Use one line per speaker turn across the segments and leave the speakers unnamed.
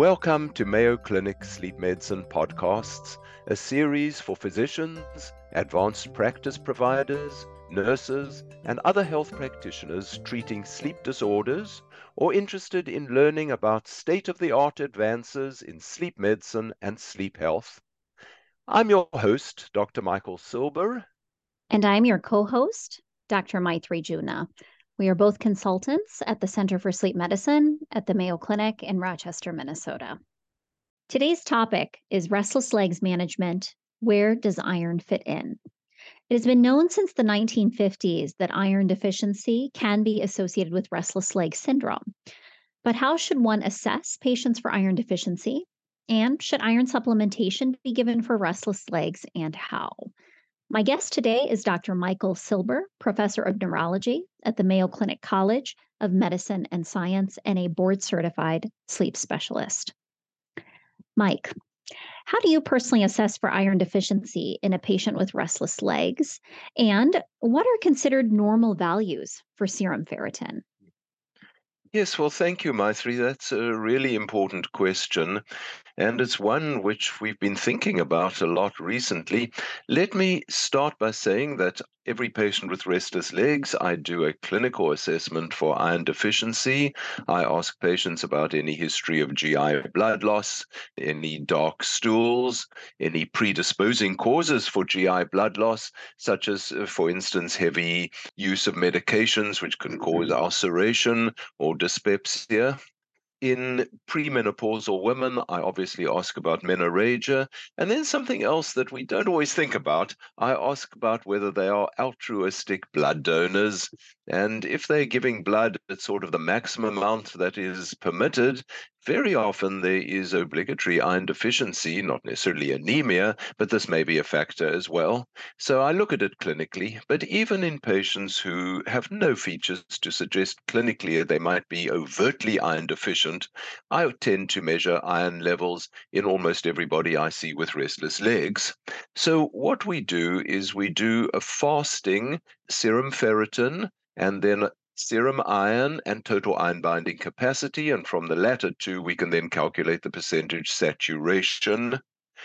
Welcome to Mayo Clinic Sleep Medicine Podcasts, a series for physicians, advanced practice providers, nurses, and other health practitioners treating sleep disorders or interested in learning about state-of-the-art advances in sleep medicine and sleep health. I'm your host, Dr. Michael Silber.
And I'm your co-host, Dr. Maitri Juna. We are both consultants at the Center for Sleep Medicine at the Mayo Clinic in Rochester, Minnesota. Today's topic is restless legs management. Where does iron fit in? It has been known since the 1950s that iron deficiency can be associated with restless leg syndrome. But how should one assess patients for iron deficiency? And should iron supplementation be given for restless legs, and how? My guest today is Dr. Michael Silber, professor of neurology at the Mayo Clinic College of Medicine and Science and a board-certified sleep specialist. Mike, how do you personally assess for iron deficiency in a patient with restless legs? And what are considered normal values for serum ferritin?
Yes, well, thank you, Maitri. That's a really important question, and it's one which we've been thinking about a lot recently. Let me start by saying that every patient with restless legs, I do a clinical assessment for iron deficiency. I ask patients about any history of GI blood loss, any dark stools, any predisposing causes for GI blood loss, such as, for instance, heavy use of medications which can cause ulceration or dyspepsia. In premenopausal women, I obviously ask about menorrhagia. And then something else that we don't always think about, I ask about whether they are altruistic blood donors. And if they're giving blood at sort of the maximum amount that is permitted, very often there is obligatory iron deficiency, not necessarily anemia, but this may be a factor as well. So I look at it clinically, but even in patients who have no features to suggest clinically they might be overtly iron deficient, I tend to measure iron levels in almost everybody I see with restless legs. So what we do is we do a fasting serum ferritin and then serum iron and total iron binding capacity, and from the latter two we can then calculate the percentage saturation.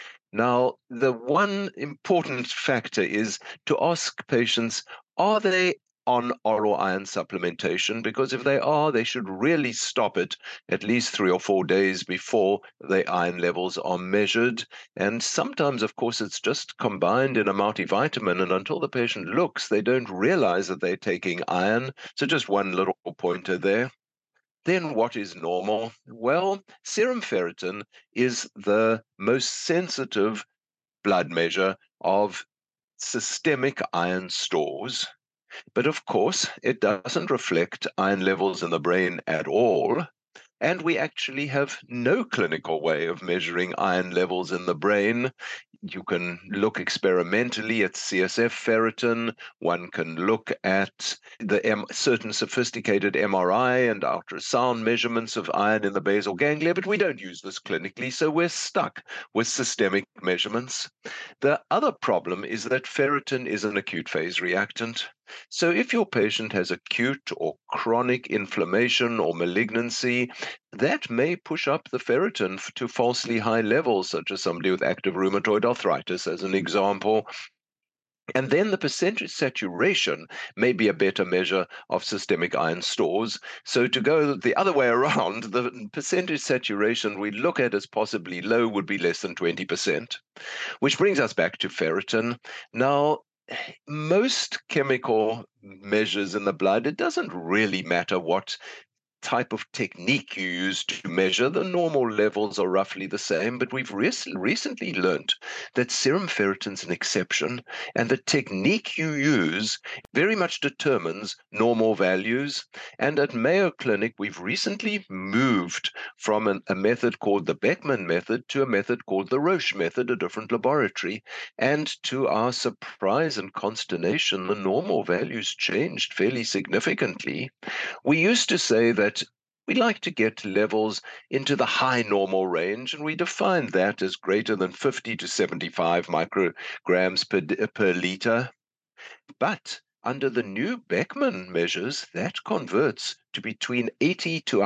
Now, the one important factor is to ask patients, are they on oral iron supplementation? Because if they are, they should really stop it at least 3 or 4 days before the iron levels are measured. And sometimes, of course, it's just combined in a multivitamin, and until the patient looks, they don't realize that they're taking iron. So just one little pointer there. Then what is normal? Well, serum ferritin is the most sensitive blood measure of systemic iron stores. But of course, it doesn't reflect iron levels in the brain at all. And we actually have no clinical way of measuring iron levels in the brain. You can look experimentally at CSF ferritin. One can look at the certain sophisticated MRI and ultrasound measurements of iron in the basal ganglia, but we don't use this clinically, so we're stuck with systemic measurements. The other problem is that ferritin is an acute phase reactant. So if your patient has acute or chronic inflammation or malignancy, that may push up the ferritin to falsely high levels, such as somebody with active rheumatoid arthritis, as an example. And then the percentage saturation may be a better measure of systemic iron stores. So to go the other way around, the percentage saturation we look at as possibly low would be less than 20%, which brings us back to ferritin. Now, most chemical measures in the blood, it doesn't really matter what type of technique you use to measure. The normal levels are roughly the same, but we've recently learned that serum ferritin's an exception, and the technique you use very much determines normal values. And at Mayo Clinic, we've recently moved from a method called the Beckman method to a method called the Roche method, a different laboratory. And to our surprise and consternation, the normal values changed fairly significantly. We used to say that we like to get levels into the high normal range, and we define that as greater than 50 to 75 micrograms per liter. But under the new Beckman measures, that converts to between 80 to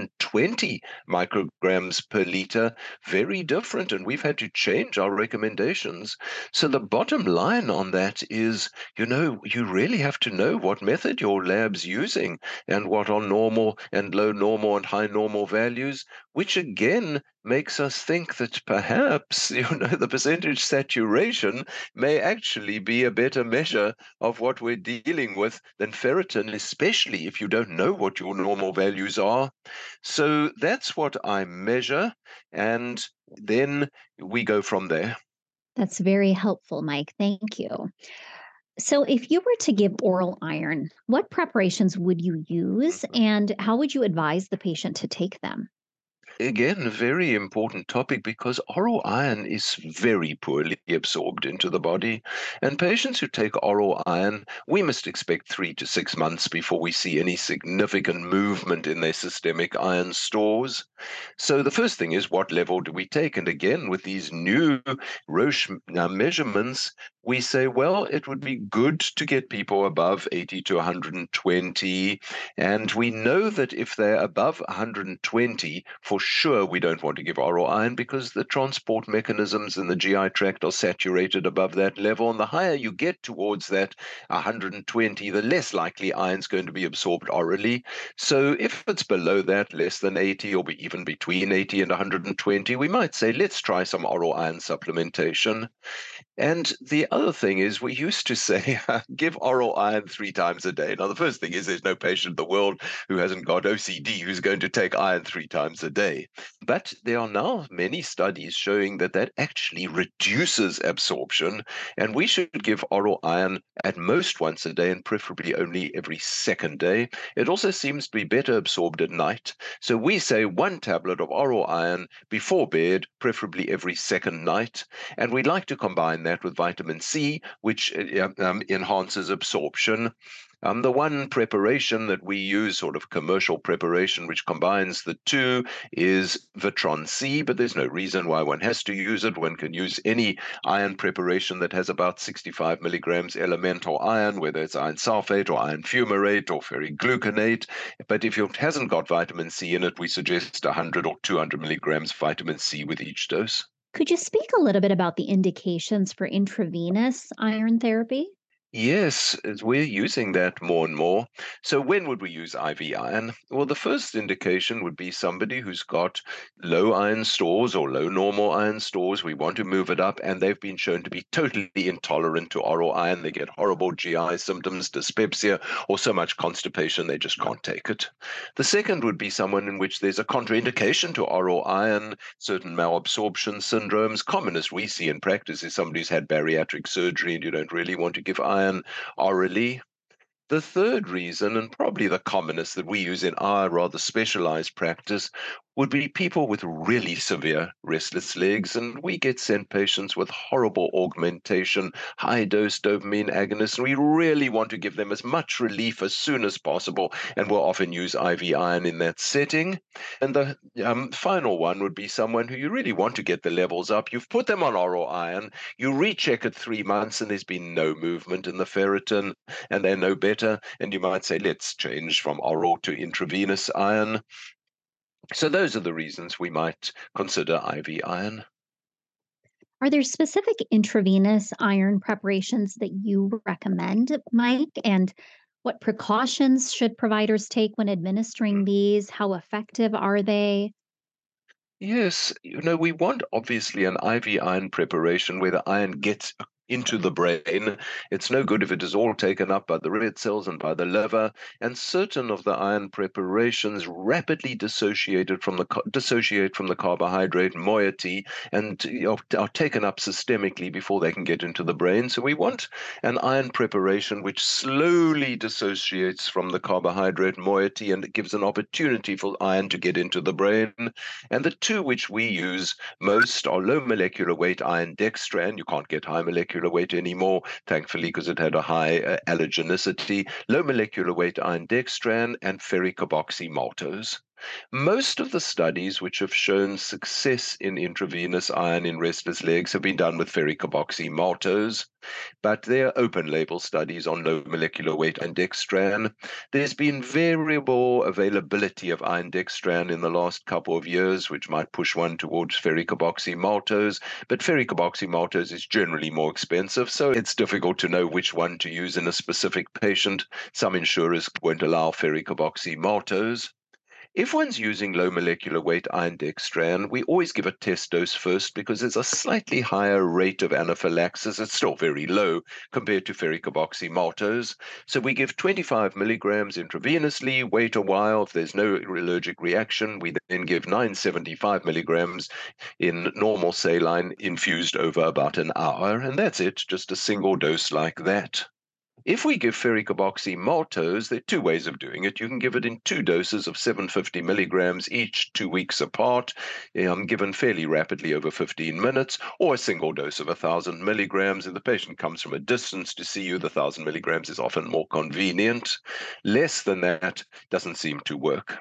120 micrograms per liter, very different, and we've had to change our recommendations. So the bottom line on that is, you really have to know what method your lab's using and what are normal and low normal and high normal values, which again makes us think that perhaps, the percentage saturation may actually be a better measure of what we're dealing with than ferritin, especially if you don't know what your normal values are. So that's what I measure, and then we go from there.
That's very helpful, Mike. Thank you. So, if you were to give oral iron, what preparations would you use
Mhm.
and how would you advise the patient to take them?
Again, a very important topic because oral iron is very poorly absorbed into the body. And patients who take oral iron, we must expect 3 to 6 months before we see any significant movement in their systemic iron stores. So the first thing is, what level do we take? And again, with these new Roche measurements, we say, well, it would be good to get people above 80 to 120. And we know that if they're above 120, for sure we don't want to give oral iron because the transport mechanisms in the GI tract are saturated above that level. And the higher you get towards that 120, the less likely iron's going to be absorbed orally. So if it's below that, less than 80, or even between 80 and 120, we might say, let's try some oral iron supplementation. And the other thing is, we used to say, give oral iron 3 times a day. Now, the first thing is, there's no patient in the world who hasn't got OCD who's going to take iron 3 times a day. But there are now many studies showing that that actually reduces absorption, and we should give oral iron at most once a day and preferably only every second day. It also seems to be better absorbed at night. So we say 1 tablet of oral iron before bed, preferably every second night. And we'd like to combine that with vitamin C, which enhances absorption. The one preparation that we use, sort of commercial preparation, which combines the two, is Vitron C, but there's no reason why one has to use it. One can use any iron preparation that has about 65 milligrams elemental iron, whether it's iron sulfate or iron fumarate or ferrigluconate. But if it hasn't got vitamin C in it, we suggest 100 or 200 milligrams vitamin C with each dose.
Could you speak a little bit about the indications for intravenous iron therapy?
Yes, we're using that more and more. So when would we use IV iron? Well, the first indication would be somebody who's got low iron stores or low normal iron stores. We want to move it up, and they've been shown to be totally intolerant to oral iron. They get horrible GI symptoms, dyspepsia, or so much constipation they just can't take it. The second would be someone in which there's a contraindication to oral iron, certain malabsorption syndromes. Commonest we see in practice is somebody who's had bariatric surgery and you don't really want to give iron orally. The third reason, and probably the commonest that we use in our rather specialized practice, would be people with really severe restless legs. And we get sent patients with horrible augmentation, high dose dopamine agonists, and we really want to give them as much relief as soon as possible. And we'll often use IV iron in that setting. And the final one would be someone who you really want to get the levels up. You've put them on oral iron, you recheck at 3 months, and there's been no movement in the ferritin and they're no better. And you might say, let's change from oral to intravenous iron. So those are the reasons we might consider IV iron.
Are there specific intravenous iron preparations that you recommend, Mike? And what precautions should providers take when administering these? How effective are they?
Yes, we want obviously an IV iron preparation where the iron gets into the brain. It's no good if it is all taken up by the red cells and by the liver. And certain of the iron preparations rapidly dissociate from the carbohydrate moiety and are taken up systemically before they can get into the brain. So we want an iron preparation which slowly dissociates from the carbohydrate moiety and it gives an opportunity for iron to get into the brain. And the two which we use most are low molecular weight iron dextran. You can't get high molecular weight anymore, thankfully, because it had a high allergenicity. Low molecular weight iron dextran and ferricarboxy maltose. Most of the studies which have shown success in intravenous iron in restless legs have been done with ferric maltose, but they're open label studies on low molecular weight iron dextran. There's been variable availability of iron dextran in the last couple of years, which might push one towards ferric maltose, but ferric maltose is generally more expensive, so it's difficult to know which one to use in a specific patient. Some insurers won't allow ferric maltose. If one's using low molecular weight iron dextran, we always give a test dose first because there's a slightly higher rate of anaphylaxis. It's still very low compared to ferric maltose. So we give 25 milligrams intravenously, wait a while. If there's no allergic reaction, we then give 975 milligrams in normal saline infused over about an hour. And that's it, just a single dose like that. If we give ferric maltose, there are two ways of doing it. You can give it in two doses of 750 milligrams each, 2 weeks apart, given fairly rapidly over 15 minutes, or a single dose of 1,000 milligrams. If the patient comes from a distance to see you, the 1,000 milligrams is often more convenient. Less than that doesn't seem to work.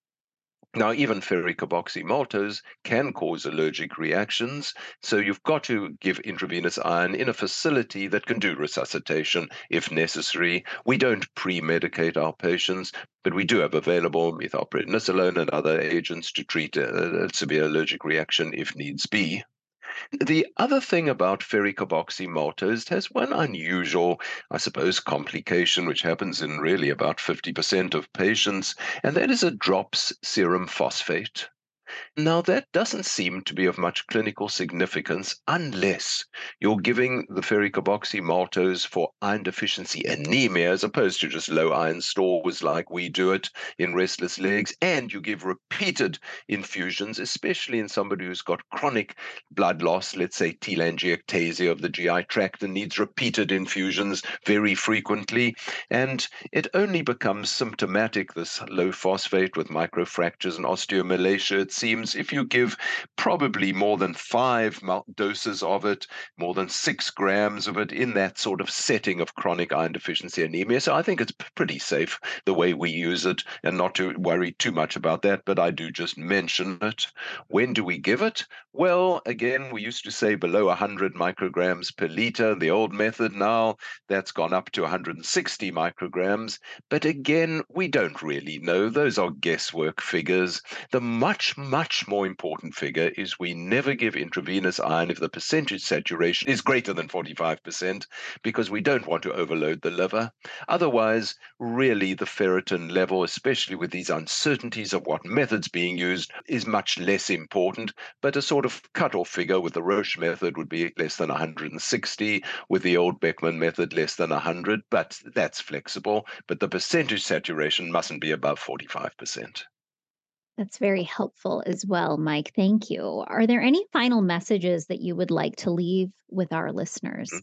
Now, even ferric maltose can cause allergic reactions, so you've got to give intravenous iron in a facility that can do resuscitation if necessary. We don't pre-medicate our patients, but we do have available methylprednisolone and other agents to treat a severe allergic reaction if needs be. The other thing about ferric maltose, it has one unusual, I suppose, complication which happens in really about 50% of patients, and that is a drops serum phosphate. Now, that doesn't seem to be of much clinical significance unless you're giving the ferric maltose for iron deficiency anemia as opposed to just low iron stores like we do it in restless legs, and you give repeated infusions, especially in somebody who's got chronic blood loss, let's say telangiectasia of the GI tract, and needs repeated infusions very frequently. And it only becomes symptomatic, this low phosphate with microfractures and osteomalacia, it seems, if you give probably more than 5 doses of it, more than 6 grams of it in that sort of setting of chronic iron deficiency anemia. So I think it's pretty safe the way we use it and not to worry too much about that, but I do just mention it. When do we give it? Well, again, we used to say below 100 micrograms per liter, the old method. Now that's gone up to 160 micrograms. But again, we don't really know. Those are guesswork figures. The much more important figure is we never give intravenous iron if the percentage saturation is greater than 45%, because we don't want to overload the liver. Otherwise, really the ferritin level, especially with these uncertainties of what method's being used, is much less important. But a sort of cutoff figure with the Roche method would be less than 160, with the old Beckman method less than 100, but that's flexible. But the percentage saturation mustn't be above 45%.
That's very helpful as well, Mike. Thank you. Are there any final messages that you would like to leave with our listeners?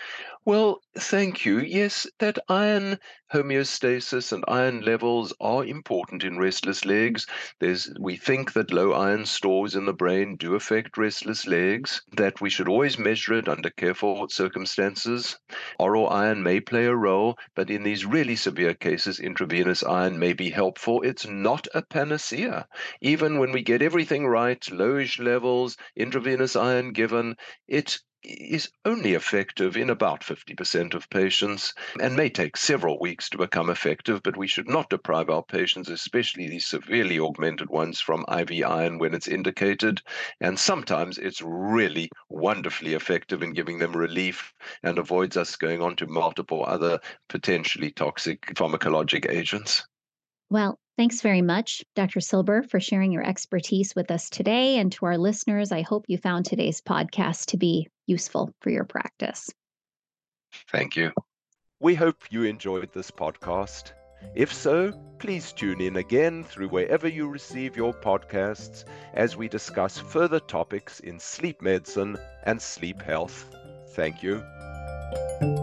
Well, thank you. Yes, that iron homeostasis and iron levels are important in restless legs. We think that low iron stores in the brain do affect restless legs, that we should always measure it under careful circumstances. Oral iron may play a role, but in these really severe cases, intravenous iron may be helpful. It's not a panacea. Even when we get everything right, lowish levels, intravenous iron given, it is only effective in about 50% of patients and may take several weeks to become effective, but we should not deprive our patients, especially these severely augmented ones, from IV iron when it's indicated. And sometimes it's really wonderfully effective in giving them relief and avoids us going on to multiple other potentially toxic pharmacologic agents.
Well, thanks very much, Dr. Silber, for sharing your expertise with us today. And to our listeners, I hope you found today's podcast to be useful for your practice.
Thank you. We hope you enjoyed this podcast. If so, please tune in again through wherever you receive your podcasts as we discuss further topics in sleep medicine and sleep health. Thank you.